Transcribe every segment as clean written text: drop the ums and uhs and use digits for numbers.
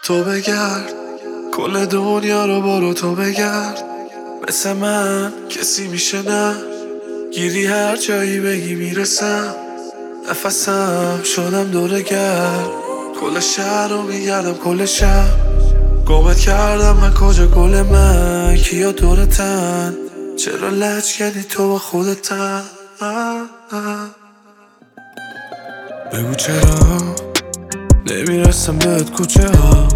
تو بگرد کل دنیا رو برو تو بگرد، مثل من کسی میشه نه؟ گیری هر جایی بگی میرسم، نفسم شدم دوره گرد، کل شهر رو میگردم کل شب، گمت کردم من کجا گل من، کیا دورتن، چرا لج کردی تو با خودتن؟ بگو چرا نمیرسم بهت کوچه ها،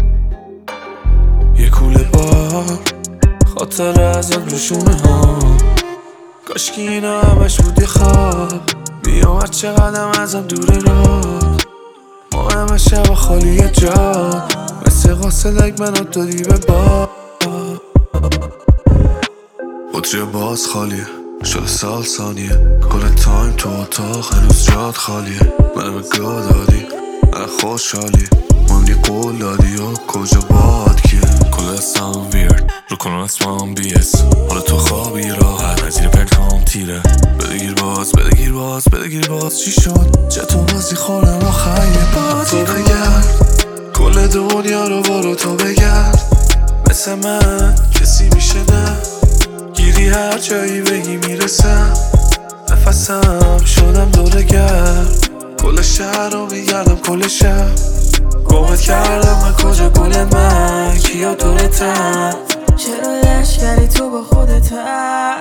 یه کوله بار خاطر ازت روشونه ها، کاشکی اینا همش بود یه خواب، میام هر چقدرم ازم دوره را، ما همه شب خالی جا، مثل قاصدک منو دادی به با، بطری باز خالیه شده سال ثانیه، کل تایم تو اتاق هنوز جاد خالیه، منو به گاه دادی من خوشحالی، مهمنی قول دادی و کجا باد کیه، کل دستم ویرد رو کنم اسمم بیس، حالا تو خوابی راحت نزیر پنکام تیره، بده گیر باز چی شد؟ چطور بازی خورم آخر یه بازی تو بگرد کل دنیا رو برو تو بگرد، مثل من کسی میشه نه؟ گیری هر جایی بگی میرسم، نفسم شدم دوره گرد، کل شهر رو میگردم کل شب، گمت کردم من کجا گل من، کیا دورتن، چرا لش کردی تو با خودتن؟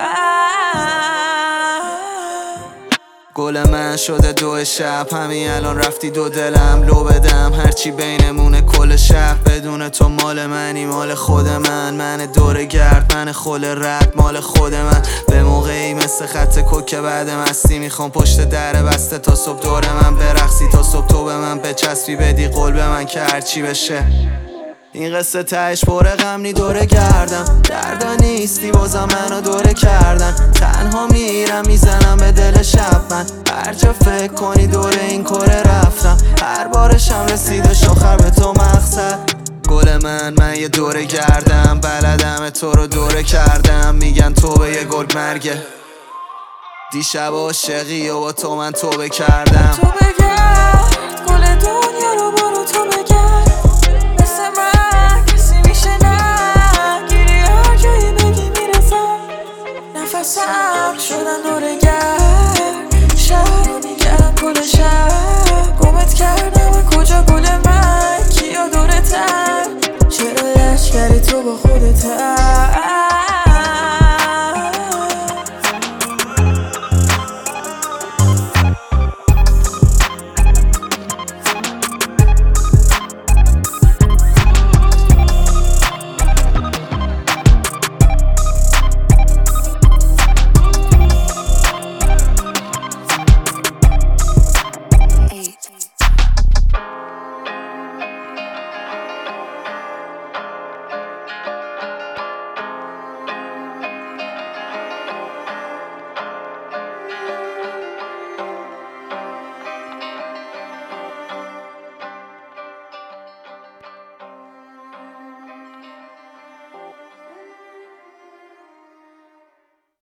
گل من شده دو شب، همین الان رفتی دو دلم لو بدم، هرچی بینمونه کل شب، بدون تو مال منی مال خود من دوره گرد، من خل رد مال خود من، به موقعی مثل خط کوک بعد مستی، میخوام پشت در بسته تا صبح دور من برقصی، تا صبح تو به من بچسبی بدی قول به من که هرچی بشه، این قصه تهش پر غم نی دوره گردم، دردا نیستی بازم منو دوره کردن، تنها میرم میزنم به دل شب، من هر جا فکر کنی دوره این کره رفتم، هر بارشم رسیدش آخر به تو مقصد، گل من یه دوره گردم، بلدم تو رو دوره کردم، میگن تو به یه گل مرگه، دیشب عاشقی و با تو من توبه کردم، تو بگرد کل دنیا رو برو تو بگرد، مثل من کسی میشه نه؟ گیری هر جایی بگی میرسم، نفسم شدن دوره گرد، شهر رو میگردم کل شهر.